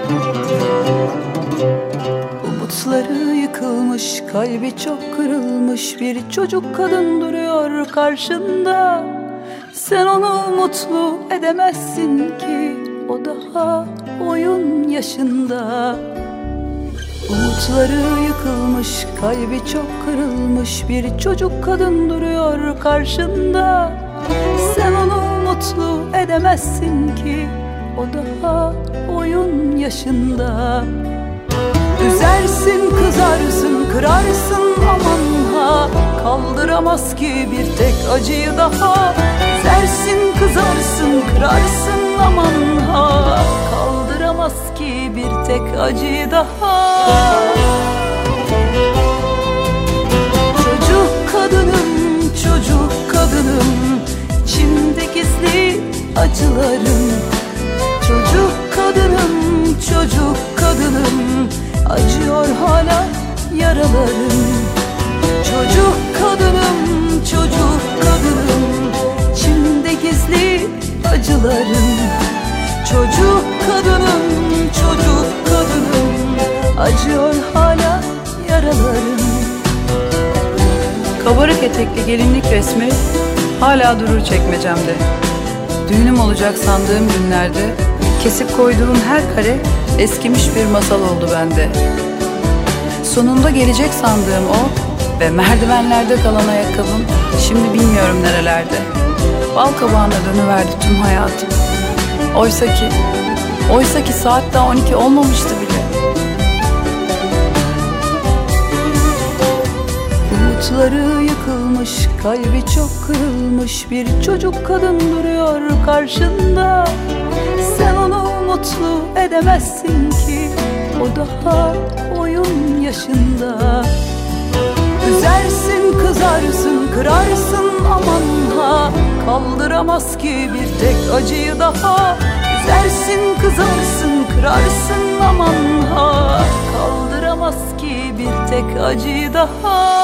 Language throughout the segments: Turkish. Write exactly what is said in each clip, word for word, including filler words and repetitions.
Umutları yıkılmış, kalbi çok kırılmış bir çocuk kadın duruyor karşında. Sen onu mutlu edemezsin ki, o daha oyun yaşında. Umutları yıkılmış, kalbi çok kırılmış bir çocuk kadın duruyor karşında. Sen onu mutlu edemezsin ki, o daha oyun yaşında. Üzersin, kızarsın, kırarsın aman ha, kaldıramaz ki bir tek acıyı daha. Üzersin, kızarsın, kırarsın aman ha, kaldıramaz ki bir tek acıyı daha. Çocuk kadınım, çocuk kadınım, içimde gizli acılarım. Çocuk kadınım, çocuk kadınım, acıyor hala yaralarım. Çocuk kadınım, çocuk kadınım, içimde gizli acılarım. Çocuk kadınım, çocuk kadınım, acıyor hala yaralarım. Kabarık etekli gelinlik resmi hala durur çekmecemde. Düğünüm olacak sandığım günlerde kesip koyduğum her kare eskimiş bir masal oldu bende. Sonunda gelecek sandığım o ve merdivenlerde kalan ayakkabım şimdi bilmiyorum nerelerde. Bal kabağına dönüverdi tüm hayatım. Oysa ki, oysa ki saat daha on iki olmamıştı bile. Umutları yıkılmış, kalbi çok kırılmış bir çocuk kadın duruyor karşında. Sen onu mutlu edemezsin ki, o daha oyun yaşında. Üzersin, kızarsın, kırarsın aman ha, kaldıramaz ki bir tek acıyı daha. Üzersin, kızarsın, kırarsın aman ha, kaldıramaz ki bir tek acıyı daha.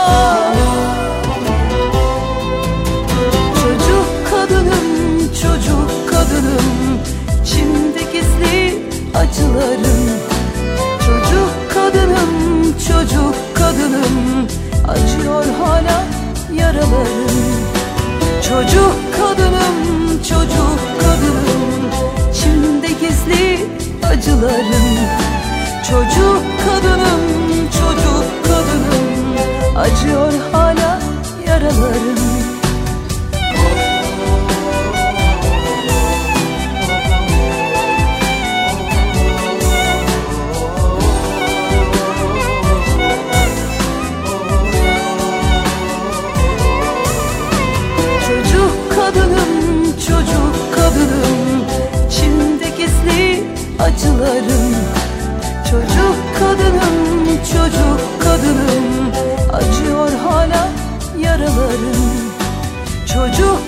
Çocuk kadınım, çocuk kadınım, içimde gizli acılarım. Çocuk kadınım, çocuk kadınım, acıyor hala yaralarım. Çocuk kadınım, çocuk kadınım, içimde gizli acılarım. Çocuk kadınım, çocuk kadınım, acıyor hala yaralarım. Çocuk kadınım, içimde gizli acılarım. Çocuk kadınım, çocuk kadınım, acıyor hala yaralarım. Çocuk